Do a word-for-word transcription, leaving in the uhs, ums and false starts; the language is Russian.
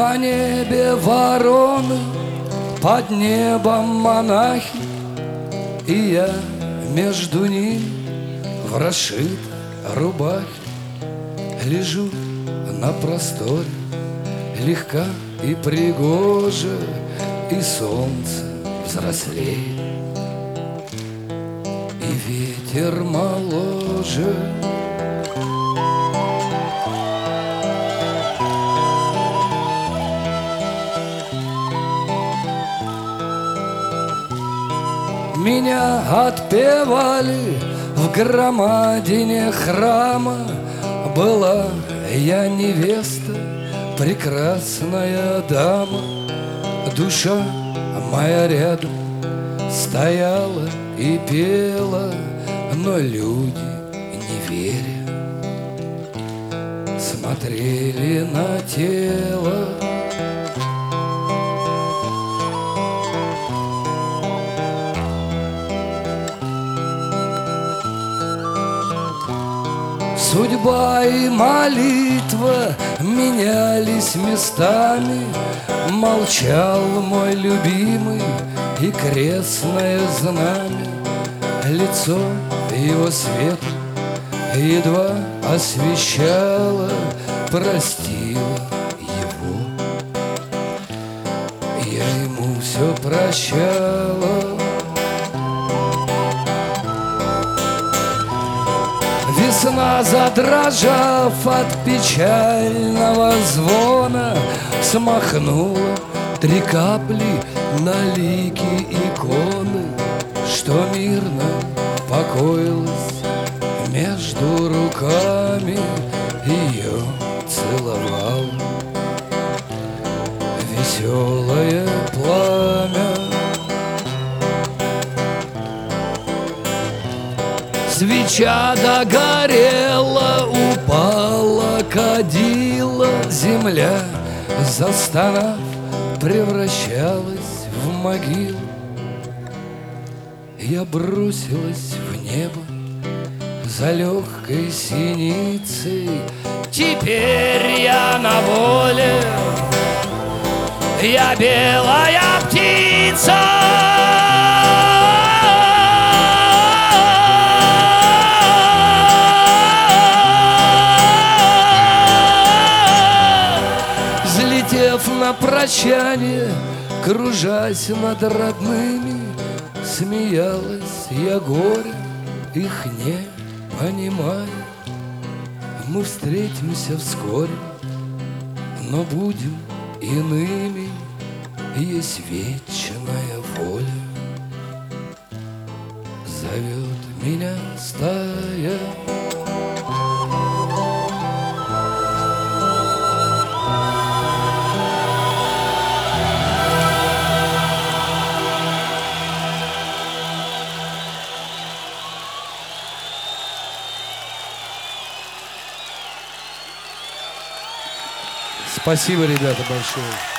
На небе вороны, под небом монахи, и я между ними в расшитой рубахе лежу на просторе, легка и пригожа, и солнце взрослеет, и ветер моложе. Меня отпевали в громадине храма. Была я невеста, прекрасная дама. Душа моя рядом стояла и пела, но люди, не веря, смотрели на тело. Судьба и молитва менялись местами. Молчал мой любимый и крестное знамя. Лицо его свет едва освещало, простила его. Я ему все прощала. Весна, задрожав от печального звона, смахнула три капли на лики иконы, что мирно покоилась между руками. Ее целовал веселое пламя. Свеча догорела, упала кадила, земля, застонав, превращалась в могилу. Я бросилась в небо за легкой синицей. Теперь я на воле, я белая птица. Взлетев на прощание, кружась над родными, смеялась я горе, их не понимая. Мы встретимся вскоре, но будем иными, есть вечная воля. Зовет меня стая. Спасибо, ребята, большое.